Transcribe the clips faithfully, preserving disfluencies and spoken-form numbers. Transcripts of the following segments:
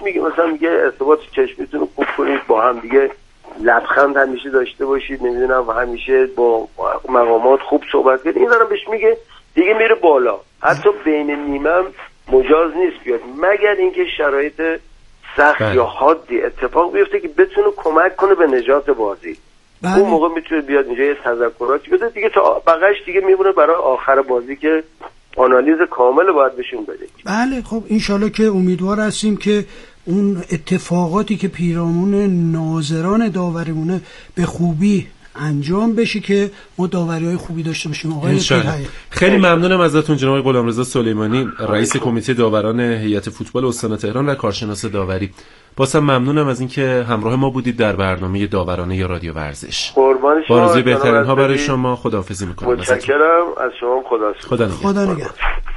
میگه مثلا میگه ارتباط چشمیتون رو خوب کنید، با هم دیگه لبخند همیشه داشته باشید، نمیدونم و همیشه با مقامات خوب صحبت کنید. این دارم بهش میگه دیگه میره بالا، حتی بین نیمم مجاز نیست بیاد مگر اینکه شرایط سخت بله. یا حادی اتفاق بیفته که بتونه کمک کنه به نجات بازی. بله. اون موقع میتونه بیاد اینجا یه تذکراتی بده دیگه، تا بقیش دیگه میمونه برای آخر بازی که آنالیز کامل باید بهشون بده. بله خب انشالله که امیدوار هستیم که اون اتفاقاتی که پیرامون ناظران داوریمونه به خوبی انجام بشه که ما داوری‌های خوبی داشته باشیم. آقای پیرهی خیلی ممنونم ازتون جناب غلامرضا سلیمانی، رئیس کمیته داوران هیئت فوتبال استان تهران و کارشناس داوری. بازم ممنونم از اینکه همراه ما بودید در برنامه داورانه ی رادیو ورزش. قربان شما. بارزوی بهترین ها برای شما. خداحافظی می‌کنم. متشکرم از شما. خدا خدا خدا نگهدار.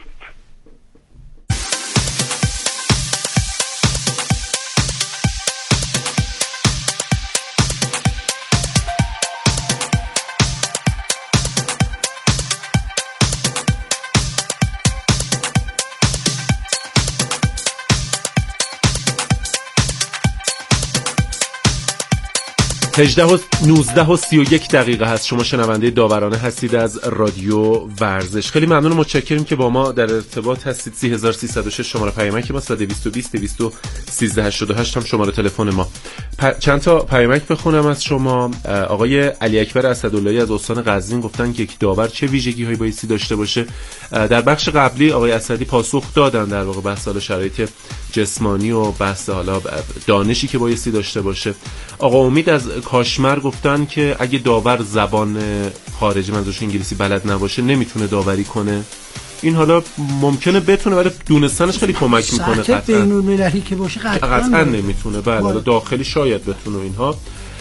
هجده و نوزده و سی و یک دقیقه هست. شما شنونده داورانه هستید از رادیو ورزش. خیلی ممنون و متشکریم که با ما در ارتباط هستید. سی هزار و سیصد و شش شماره پیامک ما، دویست و بیست دویست و سیزده هشتاد و هشت هم شماره تلفن ما. پ... چند تا پیامک بخونم از شما. آقای علی اکبر اسداللهی از استان قزوین گفتن که یک داور چه ویژگی‌هایی بایستی داشته باشه. در بخش قبلی آقای اسدی پاسخ دادن در واقع بحث حالا شرایط جسمانی و بحث حالا دانشی که بایستی داشته باشه. آقا امید از کاشمر گفتن که اگه داور زبان خارجی منظورش انگلیسی بلد نباشه نمیتونه داوری کنه. این حالا ممکنه بتونه ولی دونستنش خیلی کمک میکنه. قطعا بین‌المللی که باشه قطعا, قطعا نمیتونه. بله داخلی شاید بتونه. اینها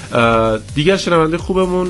دیگر شنونده خوبمون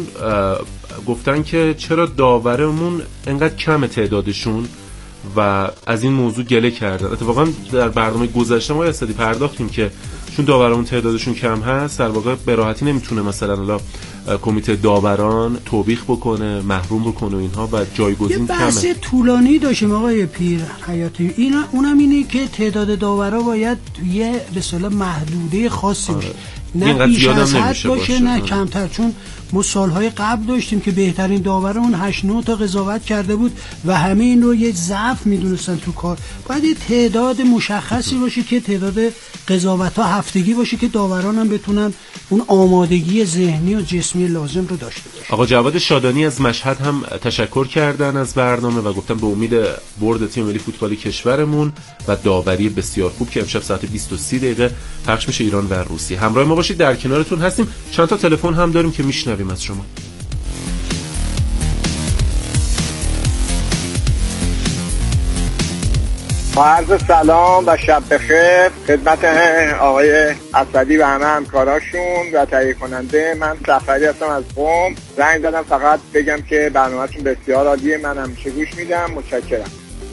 گفتن که چرا داورمون انقدر کم تعدادشون و از این موضوع گله کردن. اتفاقا در برنامه گذشته ما یه پرداختیم که چون داوران تعدادشون کم هست در واقع به راحتی نمیتونه مثلا الان کمیته داوران توبیخ بکنه، محروم بکنه اینها و جایگزین کمه. یه بحث طولانی داشتیم آقای پیر حیاتی. این اونم اینه که تعداد داورا باید یه به اصطلاح محدوده خاصی باشه. نه بیش از حد باشه, باشه نه کمتر، چون ما سالهای قبل داشتیم که بهترین داورمون هشت نه تا قضاوت کرده بود و همه این رو یه ضعف میدونستن تو کار. باید یه تعداد مشخصی باشه که تعداد قضاوت ها هفتگی باشه که داوران هم بتونن اون آمادگی ذهنی و جسمی لازم رو داشته باشن. آقا جواد شادانی از مشهد هم تشکر کردن از برنامه و گفتن به امید برد تیم ملی فوتبال کشورمون و داوری بسیار خوب که امشب ساعت بیست و سه دقیقه پخش میشه ایران و روسیه. همراه ما باشید، در کنارتون هستیم. چند تا تلفن هم داریم که میشنویم از شما. با عرض سلام و شب بخیر خدمت آقای اسدی و همه همکاراشون و تهیه کننده. من سفری هستم از قم. زنگ دادم فقط بگم که برنامه‌تون بسیار عالیه، من همیشه گوش میدم. متشکرم.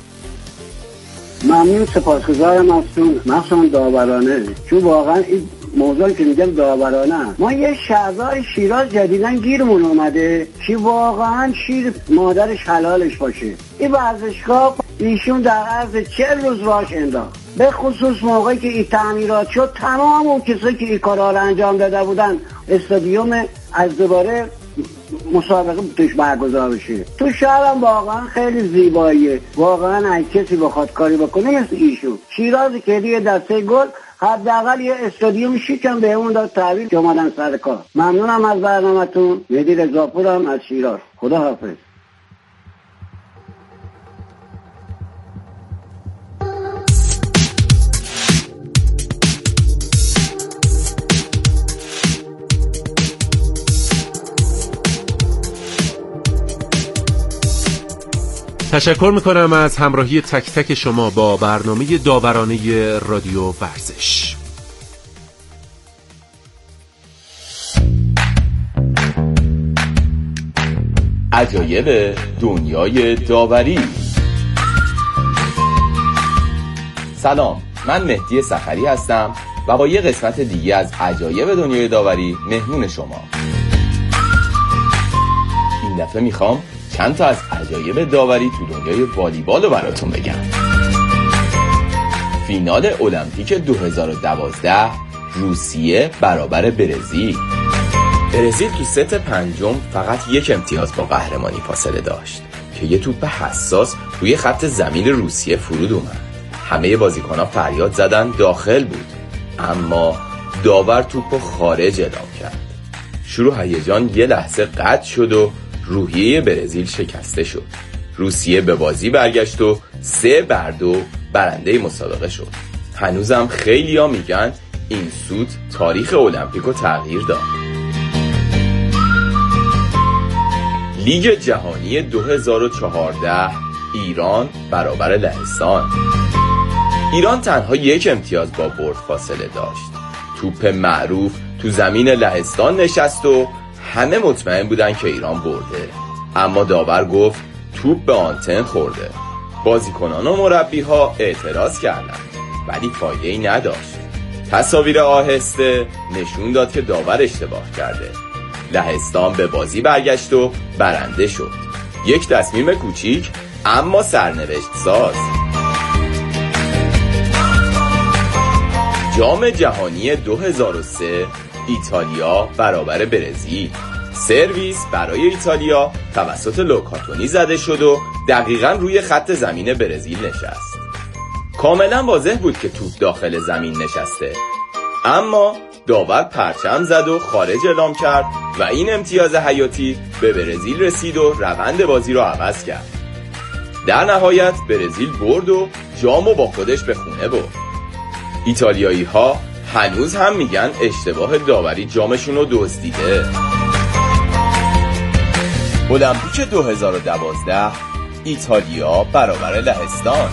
ممنون، سپاسگزارم ازتون، مخصوصا داورانه، چون واقعا این موضوعی که میگم داورانه، ما یه شهردار شیراز جدیدن گیرمون اومده که واقعا شیر مادرش حلالش باشه. این ورزشگاه ایشون در عرض چهل روز راش انداخت، به خصوص موقعی که این تعمیرات شد تمام اون کسایی که این کارا رو انجام داده بودن استادیوم از دوباره مسابقه توش برگزار بشه. تو شهرم واقعا خیلی زیباییه، واقعا اگه کسی بخواد کاری بکنه مثل ایشون شیراز که دیگه دسته گل حداقل یه استادیوم شیکم به اون داد تحویل که اومدن سر کار. ممنونم از برنامه‌تون. مهدی رضاپورم از شیراز. خدا حافظ. تشکر میکنم از همراهی تک تک شما با برنامه داورانه رادیو ورزش. عجایب دنیای داوری. سلام، من مهدی سفری هستم و با یه قسمت دیگه از عجایب دنیای داوری مهمون شما. این دفعه میخوام چند تا از عجایب داوری تو دنیای والیبال رو براتون بگم. فینال المپیک دو هزار و دوازده روسیه برابر برزیل. برزیل تو ست پنجم فقط یک امتیاز با قهرمانی فاصله داشت که یه توپ حساس روی خط زمین روسیه فرود اومد. همه بازیکن‌ها فریاد زدن داخل بود، اما داور توپو خارج اعلام کرد. شروع هیجان یه لحظه قطع شد و روحیه برزیل شکسته شد. روسیه به بازی برگشت و سه بر دو برنده مسابقه شد. هنوزم خیلی‌ها میگن این سود تاریخ المپیکو تغییر داد. لیگ جهانی دو هزار و چهارده ایران برابر لهستان. ایران تنها یک امتیاز با برد فاصله داشت. توپ معروف تو زمین لهستان نشست و همه مطمئن بودن که ایران برده، اما داور گفت توپ به آنتن خورده. بازیکنان و مربی‌ها اعتراض کردند ولی فایده‌ای نداشت. تصاویر آهسته نشون داد که داور اشتباه کرده. لهستان به بازی برگشت و برنده شد. یک تصمیم کوچیک اما سرنوشت ساز. جام جهانی دو هزار و سه ایتالیا برابر برزیل. سرویس برای ایتالیا توسط لوکاتونی زده شد و دقیقاً روی خط زمین برزیل نشست. کاملا واضح بود که توپ داخل زمین نشسته، اما داور پرچم زد و خارج اعلام کرد و این امتیاز حیاتی به برزیل رسید و روند بازی رو عوض کرد. در نهایت برزیل برد و جامو با خودش به خونه برد. ایتالیایی ها هنوز هم میگن اشتباه داوری جامشون رو دزدیده. المپیک دو هزار و دوازده ایتالیا برابر لهستان.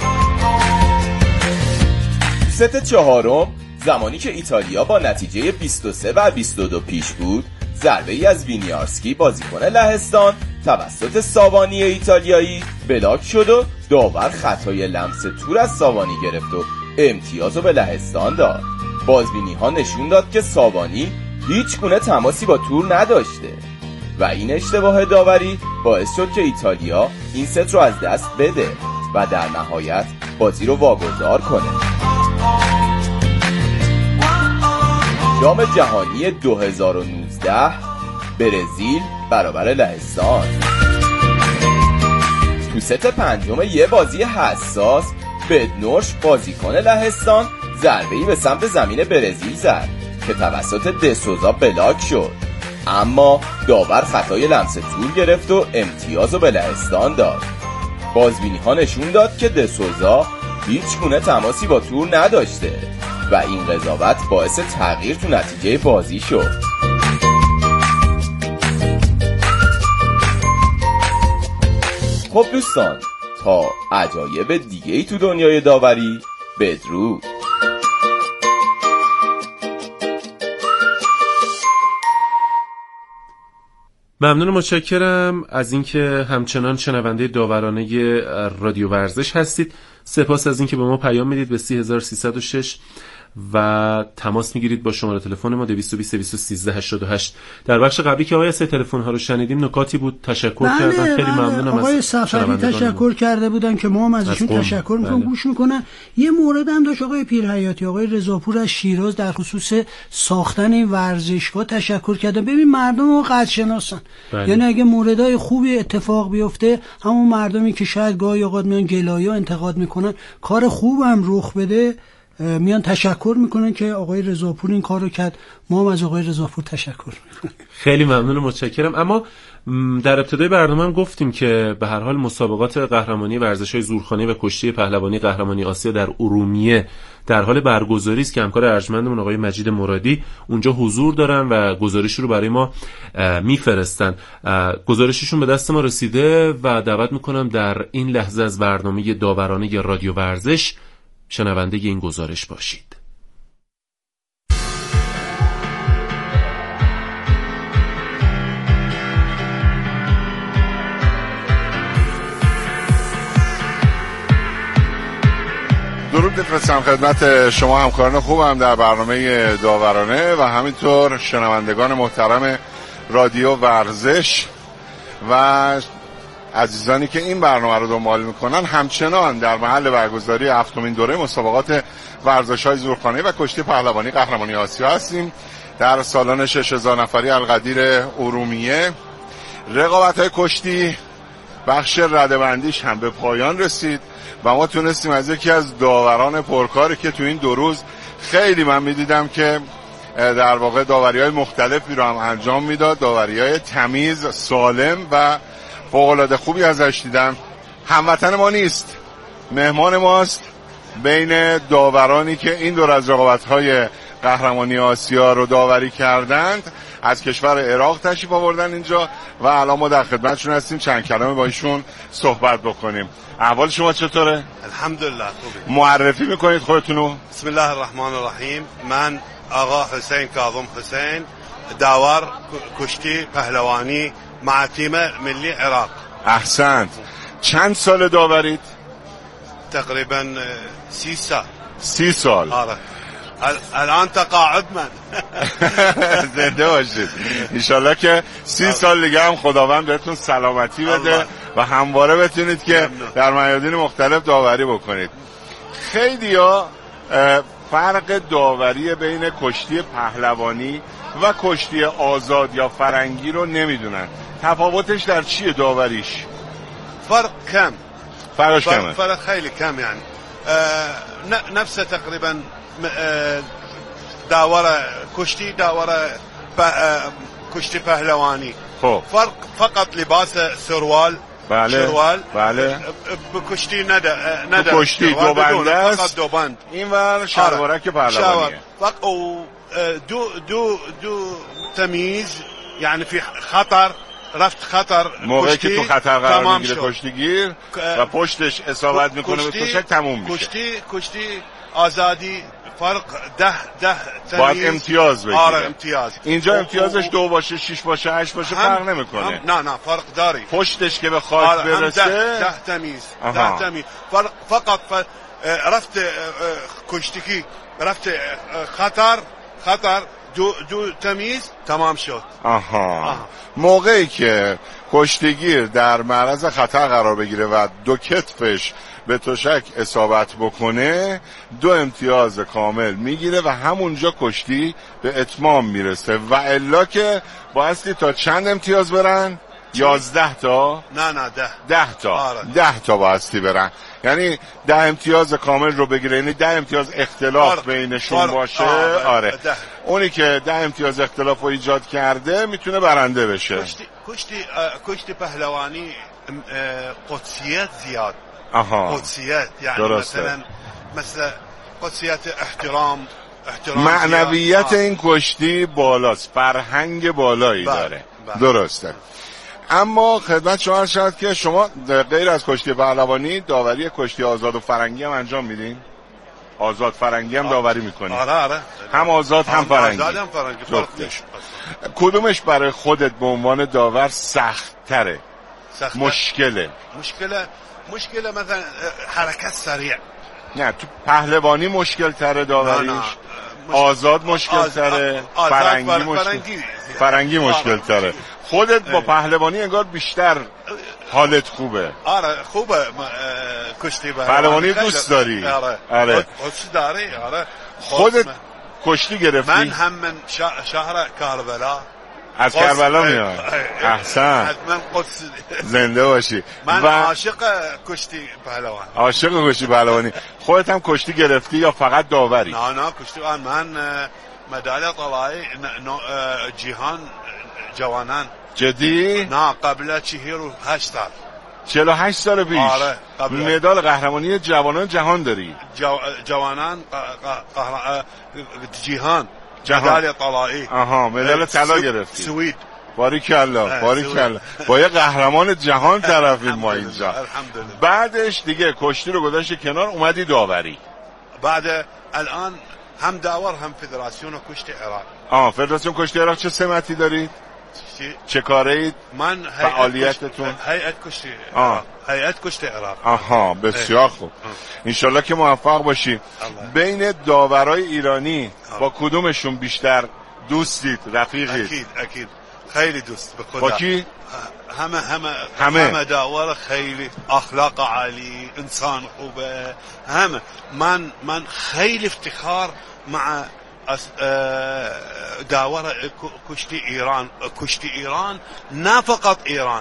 ست چهارم زمانی که ایتالیا با نتیجه بیست و سه و بیست و دو پیش بود، ضربه ای از وینیارسکی بازیکن لهستان توسط ساوانی ایتالیایی بلاک شد و داور خطای لمس تور از ساوانی گرفت و امتیازو به لهستان داد. بازبینی ها نشون داد که ساوانی هیچ گونه تماسی با تور نداشته و این اشتباه داوری باعث شد که ایتالیا این ست رو از دست بده و در نهایت بازی رو واگذار کنه. جام جهانی دو هزار و نوزده برزیل برابر لهستان. تو ست پنجم یه بازی حساس بدنوش بازیکن لهستان ضربه‌ای به سمت زمین برزیل زد که توسط دسوزا بلاک شد، اما داور خطای لمس تور گرفت و امتیازو به لهستان داد. بازبینی ها نشون داد که دسوزا هیچ گونه تماسی با تور نداشته و این قضاوت باعث تغییر تو نتیجه بازی شد. خب دوستان، تا عجایب دیگه ای تو دنیای داوری، بدرود. ممنون، متشکرم از اینکه همچنان شنونده داورانه رادیو ورزش هستید. سپاس از اینکه به ما پیام میدید به سی هزار سیصد و شش و تماس میگیرید با شماره تلفن ما دویست و بیست دویست و سیزده هشتاد و هشت. در بخش قبلی که آقای سه تلفن ها رو شنیدیم نکاتی بود، تشکر بله کردن. خیلی ممنونم. آقای سفری تشکر کرده بودن که ما هم ازشون تشکر میکنم. گوش میکنن. یه مورد هم داشت آقای پیرحیاتی، آقای رضاپور از شیراز در خصوص ساختن این ورزشگاه تشکر کردن. ببین مردم رو قدر شناسن، یعنی اگه موردای خوبی اتفاق بیفته همون مردمی که شاید گاهی اوقات میان گلایه انتقاد میکنن کار خوبم رخ بده میان تشکر میکنن که آقای رضاپور این کارو کرد. ما هم از آقای رضاپور تشکر میکنیم. خیلی ممنون و متشکرم. اما در ابتدای برنامه هم گفتیم که به هر حال مسابقات قهرمانی ورزش‌های زورخانه و کشتی پهلوانی قهرمانی آسیا در ارومیه در حال برگزاری است که همکار ارجمندمون آقای مجید مرادی اونجا حضور دارن و گزارش رو برای ما میفرستن. گزارششون به دست ما رسیده و دعوت میکنم در این لحظه از برنامه داورانه رادیو ورزش شنونده این گزارش باشید. درود میفرستم خدمت شما همکاران خوبم در برنامه داورانه و همینطور شنوندگان محترم رادیو ورزش و عزیزانی که این برنامه رو دنبال میکنن همچنان در محل برگزاری هفتمین دوره مسابقات ورزش‌های زورخانه‌ای و کشتی پهلوانی قهرمانی آسیا هستیم در سالن شش هزار نفری القدیر ارومیه. رقابت‌های کشتی بخش رده‌بندیش هم به پایان رسید و ما تونستیم از یکی از داوران پرکاری که تو این دو روز خیلی من میدیدم که در واقع داوری‌های مختلفی رو هم انجام میداد، داوری‌های تمیز، سالم و فوق‌العاده خوبی ازش دیدم. هموطن ما نیست، مهمان ماست. بین داورانی که این دور از رقابت‌های قهرمانی آسیا رو داوری کردند از کشور عراق تشریف آوردن اینجا و الان ما در خدمتشون هستیم چند کلمه با ایشون صحبت بکنیم. احوال شما چطوره؟ الحمدلله خوبه. معرفی میکنید خودتونو؟ بسم الله الرحمن الرحیم. من آقا حسین کاظم حسین، داور کشتی پهلوانی مع تیم ملی عراق. احسنت. چند سال داورید؟ تقریبا سی سال. سی سال. آره. الان تقاعد من. زنده باشید. انشالله که سی سال دیگه هم خداوند بهتون سلامتی بده و همواره بتونید که در میادین مختلف داوری بکنید. خیلیا فرق داوری بین کشتی پهلوانی و کشتی آزاد یا فرنگی رو نمیدونن. تفاوتش در چیه داوریش؟ فرق کم. فرقش کمه. فرق خیلی کم یعنی. نفس تقریبا داور کشتی داور کشتی پهلوانی. خب فرق فقط لباس سروال. بله شروال. بله. بکشتی نده نده. بکشتی دو بنده است. فقط دو بند. این ور شلوارک پهلوانیه. فقط دو دو دو تمیز یعنی فی خطر رفت خطر موقعی که تو خطر قرار میگیره کشتیگیر و پشتش اصابت میکنه به توشک تموم میشه. کشتی کشتی آزادی فرق ده ده تمیز باید امتیاز بگیره. آره امتیاز. اینجا امتیازش دو باشه شش باشه هشت باشه فرق نمیکنه. نه نه فرق داری. پشتش که به خاک آره برسه ده, ده تمیز. ده تمیز. فرق فقط ف... رفت کشتیگی رفت خطر خطر دو دو تمیز تمام شد. آها. آها. موقعی که کشتیگیر در معرض خطر قرار بگیره و دو کتفش به تشک اصابت بکنه دو امتیاز کامل میگیره و همونجا کشتی به اتمام میرسه و الا که بایستی تا چند امتیاز برن؟ یازده تا؟ نه نه ده ده تا آره. ده تا بایستی برن، یعنی ده امتیاز کامل رو بگیره، یعنی ده امتیاز اختلاف فارق. بینشون فارق. باشه. آه آره ده. اونی که ده امتیاز اختلاف رو ایجاد کرده میتونه برنده بشه. کشتی کشتی کشتی پهلوانی قدسیت زیاد. آها. قدسیت یعنی درسته. مثلا مثل قدسیت احترام احترام معنویت این کشتی بالاست، فرهنگ بالایی بله. داره. بله. درسته. اما خدمت شما عرض شد که شما غیر از کشتی پهلوانی داوری کشتی آزاد و فرنگی هم انجام میدین؟ آزاد فرنگی هم داوری میکنی؟ آره آره. هم آزاد هم, هم فرنگی. آزاد هم فرنگی. جفتش. کدومش برای خودت به عنوان داور سخت تره؟ سخت مشکله. مشکله مشکله مثلا حرکت سریع. نه تو پهلوانی مشکل تره داوریش. نه نه. آزاد مشکل تره. آزاد فرنگی فر... مشکل فرنگی فرنگی مشکل تره. خودت با پهلوانی انگار بیشتر حالت خوبه. آره خوبه کشتی پهلوانی دوست داری. آره آره دوست داری. آره خودت کشتی گرفتی؟ من هم من شهر کربلا. از کربلا میاد. احسن. من قدس زنده باشی. من عاشق کشتی پهلوانی. عاشق کشتی پهلوانی. خودت هم کشتی گرفتی یا فقط داوری؟ نه نه کشتی من مدالیا طلایی جهان جوانان. جدی؟ نه قبل چهل و هشت سال. چهل و هشت سال پیش. آره مدال قهرمانی جوانان جهان داری؟ جو... جوانان قهر... جهان جهان مدال طلایی. آها مدال طلا گرفتی. سوئد. باریکالله باریکالله. با یه قهرمان جهان طرفیم ما اینجا. الحمدلله. بعدش دیگه کشتی رو گذاشتی کنار اومدی داوری. بعد الان هم داور هم فدراسیون کشتی عراق. آه فدراسیون کشتی عراق چه سمتی دارید؟ چه کاره اید؟ من فعالیتتون؟ هیئت کشتی عراق. هیئت کشتی عراق. آها بسیار خوب. انشالله که موفق باشی. بین داورای ایرانی آه. با کدومشون بیشتر دوستید رفیقید؟ اکید اکید خیلی دوست به خدا. با کی؟ همه همه همه, همه داور خیلی اخلاق عالی، انسان خوبه، همه. من من خیلی افتخار مع داور کشتی ایران. کشتی ایران نه فقط ایران،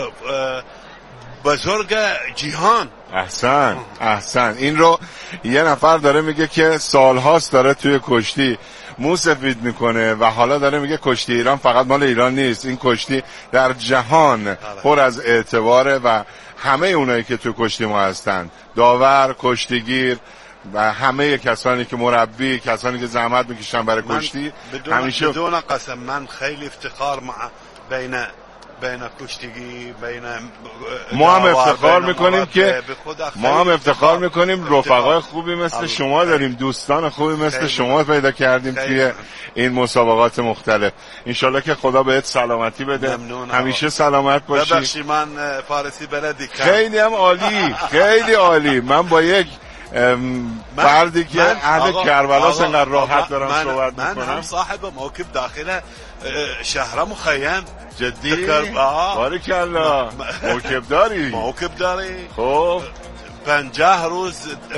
بزرگ جهان. احسن احسن. این رو یه نفر داره میگه که سالهاست داره توی کشتی مو سفید میکنه و حالا داره میگه کشتی ایران فقط مال ایران نیست، این کشتی در جهان پر از اعتباره و همه اونایی که توی کشتی ما هستن، داور، کشتیگیر و همه کسانی که مربی، کسانی که زحمت میکشن برای کشتی، بدون همیشه بدون قسم من خیلی افتخار مع بین بین کشتیگی، بین ما هم افتخار میکنیم که ما هم افتخار میکنیم رفقای خوبی مثل شما داریم، دوستان خوبی مثل شما پیدا کردیم توی این مسابقات مختلف. انشالله که خدا بهت سلامتی بده، همیشه سلامت باشی. ببخشید من فارسی بلدی خیلی هم عالی، خیلی عالی. من با یک فردی که اهل کربلاس انقدر راحت دارم من صحبت من میکنم. من صاحب موکب داخل شهر مخیم. جدی؟ بارکالله. موکب داری؟ موکب داری. خب پنجاه روز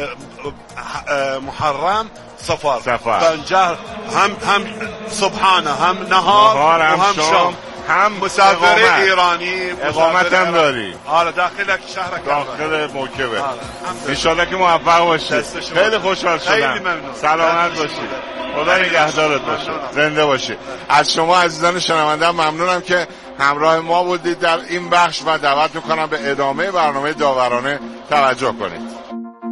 محرم سفر. سفر. پنجاه هم هم صبحانه هم نهار و هم شام. هم مسافر ایرانی. اقامت هم داری؟ آره داخل شهر داخل موکبه. انشالله که موفق باشی. خیلی خوشحال شدم. سلامت باشی. خدا نگهدارت باشه. زنده باشی. از شما عزیزان شنونده ممنونم که همراه ما بودید در این بخش و دعوت میکنم به ادامه برنامه داورانه توجه کنید.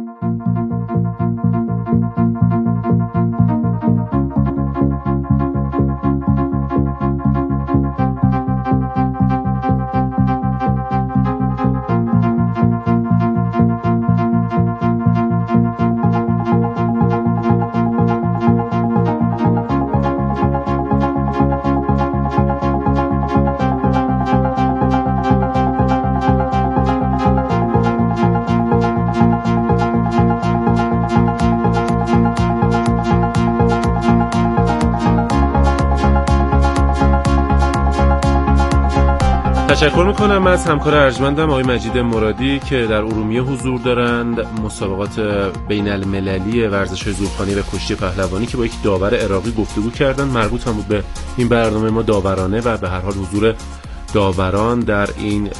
تشکر میکنم از همکار ارجمندم آقای مجید مرادی که در ارومیه حضور دارند. مسابقات بین المللی ورزش‌های زورخانه‌ای و کشتی پهلوانی که با یک داور عراقی گفتگو کردن، مربوط هم بود به این برنامه ما داورانه و به هر حال حضور داوران در این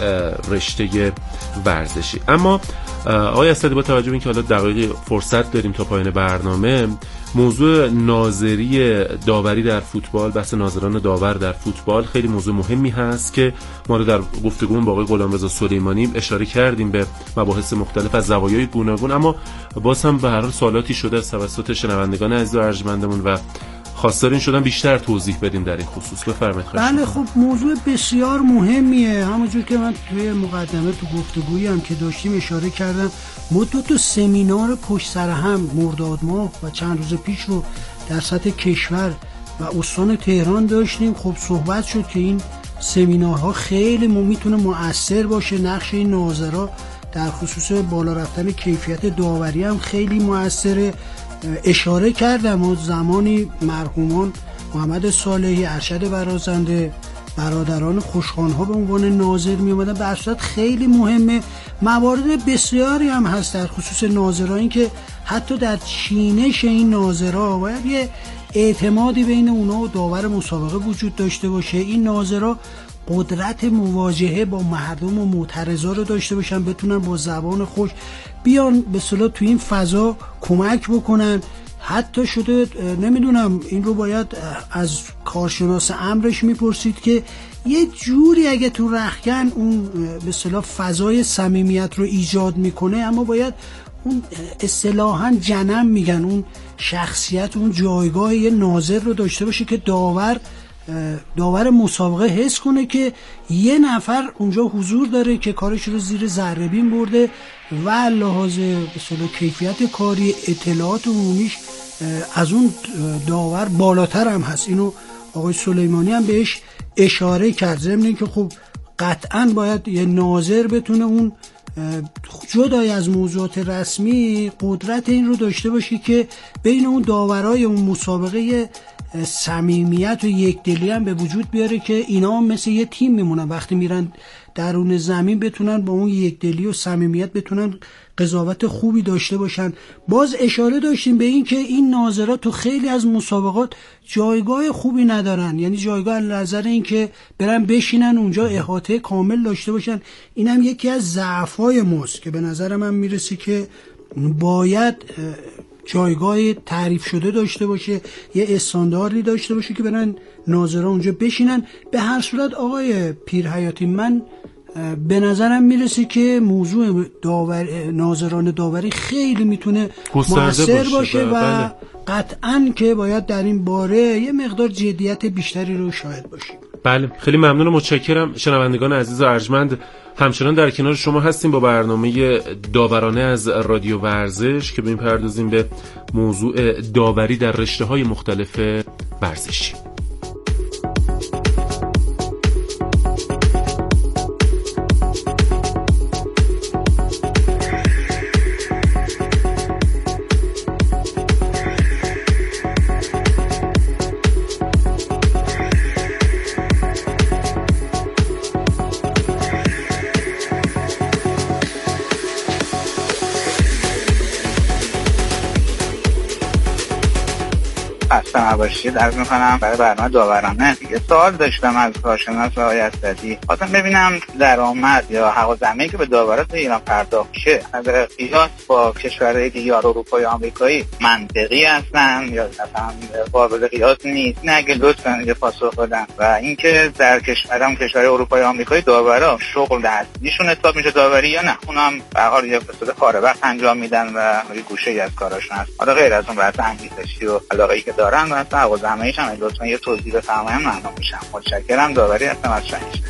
رشته ورزشی. اما آقای اسدی با توجه به اینکه حالا دقایق فرصت داریم تا پایان برنامه، موضوع ناظری داوری در فوتبال، بحث ناظران داور در فوتبال خیلی موضوع مهمی هست که ما رو در گفتگومون با آقای غلامرضا سلیمانی اشاره کردیم به مباحث مختلف از زوایای گوناگون، اما باز هم به هر حال سوالاتی شده از توسط شنوندگان عزیز و ارجمندمون و خواستار این شدن بیشتر توضیح بدیم در این خصوص. بفرمایید. بله خب موضوع بسیار مهمیه. همونجور که من توی مقدمه تو گفتگویی هم که داشتیم اشاره کردم، ما دو تا سمینار پشت سر هم مرداد ماه و چند روز پیش رو در سطح کشور و استان تهران داشتیم. خب صحبت شد که این سمینارها خیلی میتونه مؤثر باشه، نقش این ناظرا در خصوص بالا رفتن کیفیت داوری هم خیلی مؤثره. اشاره کردم و زمانی مرحومان محمد صالحی، ارشد برازنده، برادران خوشخوان‌ها به عنوان ناظر می اومدن. به صورت خیلی مهمه. موارد بسیاری هم هست در خصوص ناظرانی که حتی در چینش این ناظرها باید یه اعتمادی بین اونا و داور مسابقه وجود داشته باشه. این ناظرها قدرت مواجهه با مردم و معترضا رو داشته باشن، بتونن با زبان خوش بیان به اصطلاح تو این فضا کمک بکنن. حتی شده نمیدونم این رو باید از کارشناس امرش میپرسید که یه جوری اگه تو رختکن اون به اصطلاح فضای صمیمیت رو ایجاد میکنه، اما باید اون اصطلاحاً جنم میگن اون شخصیت، اون جایگاه یه ناظر رو داشته باشه که داور داور مسابقه حس کنه که یه نفر اونجا حضور داره که کارش رو زیر ذره بین برده و لحاظ به اصطلاح کیفیت کاری، اطلاعات عمومیش از اون داور بالاتر هم هست. اینو آقای سلیمانی هم بهش اشاره کرد. ضمن اینکه خب قطعاً باید یه ناظر بتونه اون جدای از موضوعات رسمی قدرت این رو داشته باشه که بین اون داورای اون مسابقه صمیمیت و یکدلی هم به وجود بیاره که اینا هم مثل یه تیم میمونن، وقتی میرن درون زمین بتونن با اون یکدلی و صمیمیت بتونن قضاوت خوبی داشته باشن. باز اشاره داشتیم به این که این ناظرها تو خیلی از مسابقات جایگاه خوبی ندارن، یعنی جایگاه از نظر این که برن بشینن اونجا احاطه کامل داشته باشن. این هم یکی از ضعف‌های ماست که به نظر من میرسه که باید جایگاه تعریف شده داشته باشه، یه استانداردی داشته باشه که برن ناظرها اونجا بشینن. به هر صورت آقای پیرحیاتی، من به نظرم میرسه که موضوع داور ناظران داوری خیلی میتونه مؤثر باشه, باشه و بله. قطعاً که باید در این باره یه مقدار جدیت بیشتری رو شاهد باشیم. بله، خیلی ممنون و متشکرم. شنوندگان عزیز و ارجمند، همچنان در کنار شما هستیم با برنامه داورانه از رادیو ورزش که می‌پردازیم به موضوع داوری در رشته‌های مختلف ورزشی. باشید عرض میکنم برای برنامه داورانه. یه سوال داشتم از کارشناس آقای اسدی، خواستم ببینم درآمد یا حق الزحمه‌ای که به داورات ایران پرداخت میشه از قیاس با کشورهای دیگه اروپایی و آمریکایی منطقی هستن یا مثلا قابل قیاس نیست؟ نه اگه لطفاً یه پاسخ بدن. و اینکه در کشورم کشورهای اروپایی و آمریکایی داورا شغل اصلیشون حساب میشه داوری یا نه؟ اونم به هر حال یه قصه کار وقت انجام میدن و یه گوشه‌ای از کاراشون هست. حالا غیر از اون بحث انگیزشی و علاقه‌ای که دارن و حق الزحمه‌ایش هم لطفاً یه توضیح بفرمایید ممنون میشم. متشکرم. داوری هستم از شنیشته.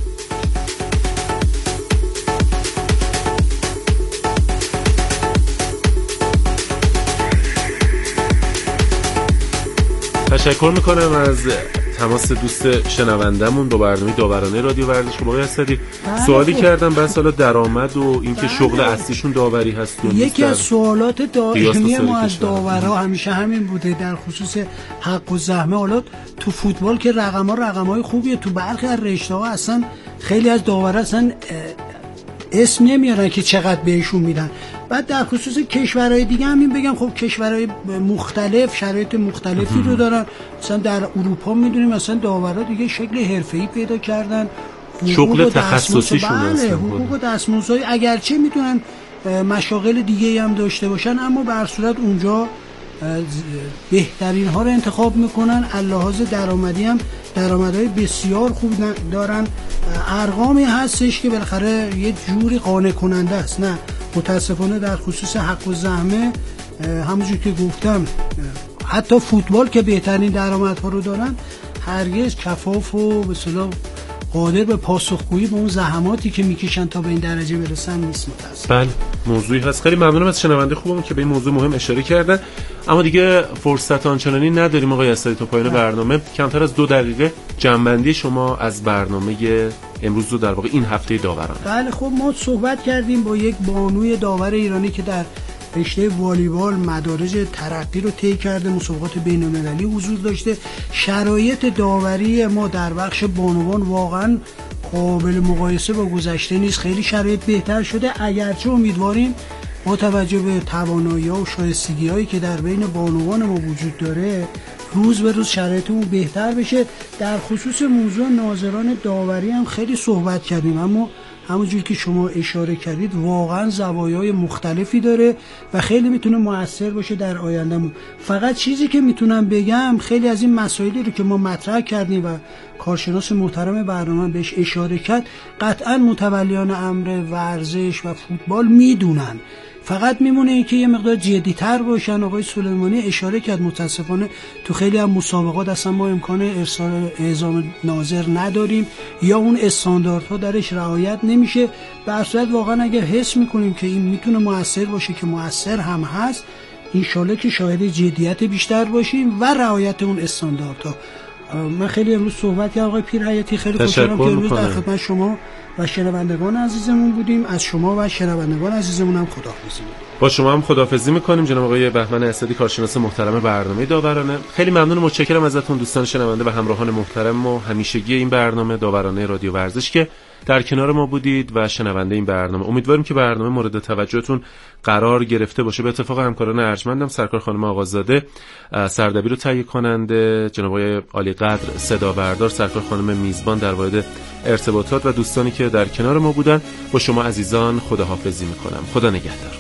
تشکر میکنم از تماس دوست شنوندمون با برنامه داورانه رادیو ورزش. خب آقای اسدی سوالی کردم بس حالا درآمد و اینکه شغل اصلیشون داوری هست. یکی از سوالات دائمی ما از داورها همیشه همین بوده در خصوص حق و زحمه. حالا تو فوتبال که رقم‌ها رقم‌های خوبیه، تو برخی از رشته‌ها اصلا خیلی از داورا اصلا اسم نمیارن که چقدر بهشون میدن. بعد در خصوص کشورهای دیگه همین بگم، خب کشورهای مختلف شرایط مختلفی رو دارن. مثلا در اروپا میدونیم مثلا داورا دیگه شکل حرفه‌ای پیدا کردن، شغل تخصصیشون هست. حقوق و دستمزدهای اگرچه میتونن مشاغل دیگه هم داشته باشن، اما به هر صورت اونجا بهترین ها رو انتخاب میکنن. لحاظ درآمدی هم درآمدهای بسیار خوب دارن. ارقامی هستش که بالاخره یه جوری قانع کننده است. نه متاسفانه در خصوص حق و زحمه همونجور که گفتم حتی فوتبال که بهترین درآمدها رو دارن هرگز کفاف و به اصطلاح قادر به پاسخگویی به اون زحماتی که میکشن تا به این درجه برسن نیست. متاسفانه. بله موضوعی هست. خیلی ممنونم از شنونده خوبم که به این موضوع مهم اشاره کردن. اما دیگه فرصت آنچنانی نداریم آقای اسدی تا پایان برنامه. کمتر از دو دقیقه جنبندی شما از برنامه امروز رو در واقع این هفته داورانه. بله خب ما صحبت کردیم با یک بانوی داور ایرانی که در رشته والیبال مدارج ترقی رو طی کرده، مسابقات بین‌المللی حضور داشته. شرایط داوری ما در بخش بانوان واقعا قابل مقایسه با گذشته نیست، خیلی شرایط بهتر شده. اگرچه امیدواریم با توجه به توانایی‌ها و شایستگی‌هایی که در بین بانوان ما وجود داره روز به روز شرایطمون بهتر بشه. در خصوص موضوع ناظران داوری هم خیلی صحبت کردیم، اما همونجور که شما اشاره کردید واقعا زوایای مختلفی داره و خیلی میتونه مؤثر باشه در آیندهمون. فقط چیزی که میتونم بگم خیلی از این مسائلی رو که ما مطرح کردیم و کارشناس محترم برنامه بهش اشاره کرد قطعا متولیان امر ورزش و فوتبال میدونن، فقط میمونه این که یه مقدار جدی‌تر باشن. آقای سلیمانی اشاره کرد متاسفانه تو خیلی از مسابقات اصلا ما امکان ارسال اعزام ناظر نداریم یا اون استانداردها درش رعایت نمیشه. به هر صورت واقعا اگر حس میکنیم که این میتونه موثر باشه که موثر هم هست، انشالله که شاهد جدیت بیشتر باشیم و رعایت اون استانداردها. من خیلی امروز صحبت کردم آقای پیر حیاتی، خیلی خوشحالم که امروز در خدمت شما و شنوندگان عزیزمون بودیم. از شما و شنوندگان عزیزمون هم خداحافظی می‌کنم. با شما هم خداحافظی می‌کنیم جناب آقای بهمن اسدی، کارشناس محترم برنامه داورانه. خیلی ممنون و متشکرم ازتون دوستان شنونده و همراهان محترم و همیشگی این برنامه داورانه رادیو ورزش که در کنار ما بودید و شنونده این برنامه. امیدواریم که برنامه مورد توجهتون قرار گرفته باشه. به اتفاق همکاران ارجمندم سرکار خانم آقازاده سردبیر و تهیه کننده، جناب آقای عالی قدر صدا بردار، سرکار خانم میزبان در واحد ارتباطات و دوستانی که در کنار ما بودن، با شما عزیزان خداحافظی میکنم. خدا نگهدار.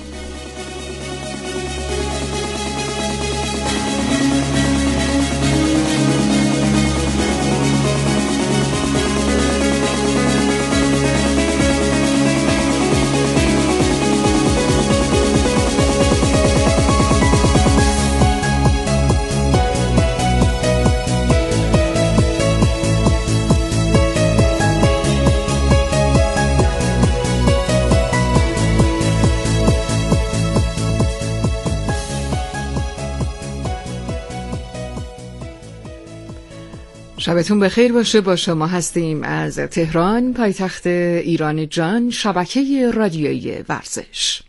شبتون بخیر باشه. با شما هستیم از تهران، پایتخت ایران جان، شبکه رادیویی ورزش.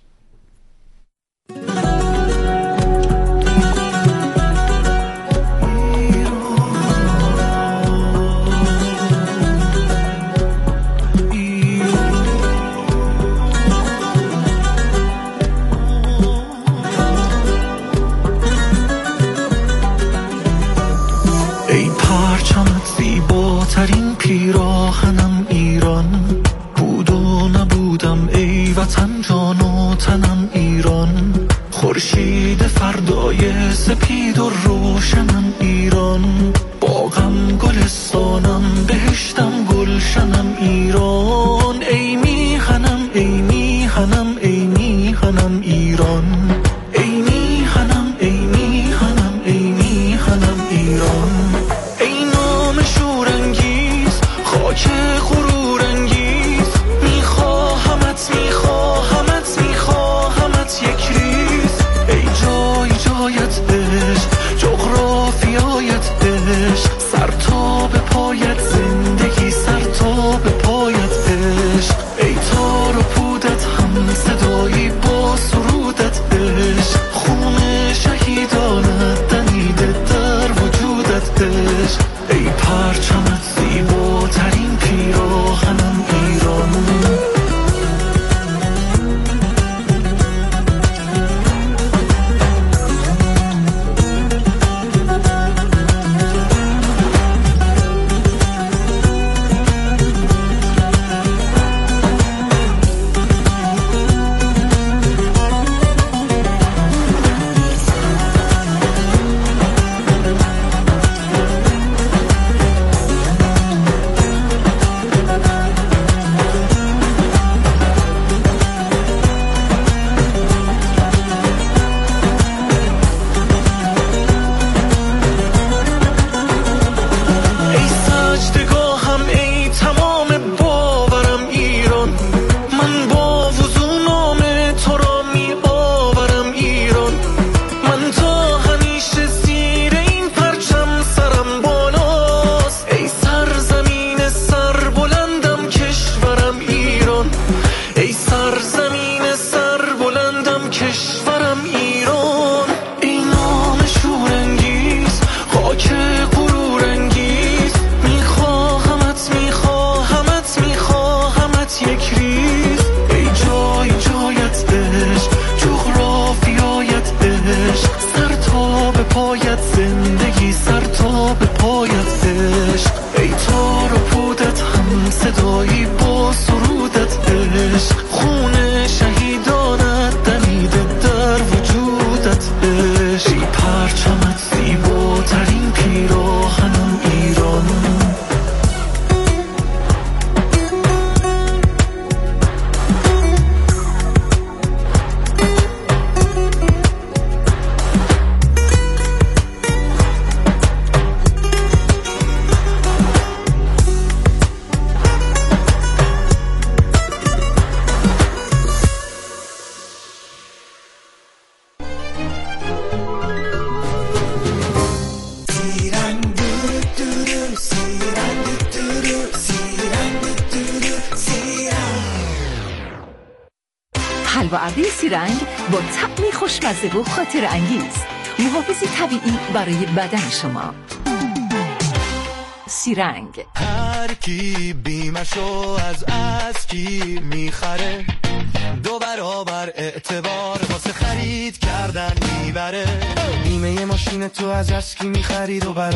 ترین پیراهنم ایران بود و نبودم، ای وطن جان و تنم ایران. خورشید فردای سپید و روشنم ایران، باغم گلستانم، بهشتم گلشنم ایران. ای میهنم ای میهنم ای میهنم ایران، ای میهنم ای میهنم ای میهنم ایران. خاک غرور انگیز، میخواهمت میخواهمت میخواهمت یک ریز. ای جای جایت عشق، جغرافیایت عشق، سر تا به پایت زندگی، سر تا به پایت عشق. ای تار و پودت هم صدایی با سرودت عشق، خون شهیدانت دمیده در وجودت عشق. ای پرچمت زیباترین پیراهنم ایران. و ابری سیرنگ با طعمی خوشمزه و خاطر انگیز، محافظی طبیعی برای بدن شما. سیرنگ. هر کی بیمشو از اسکی میخره، دو برابر اعتبار واسه خرید کردن میبره. بیمه ماشین تو از اسکی میخری، دو برابر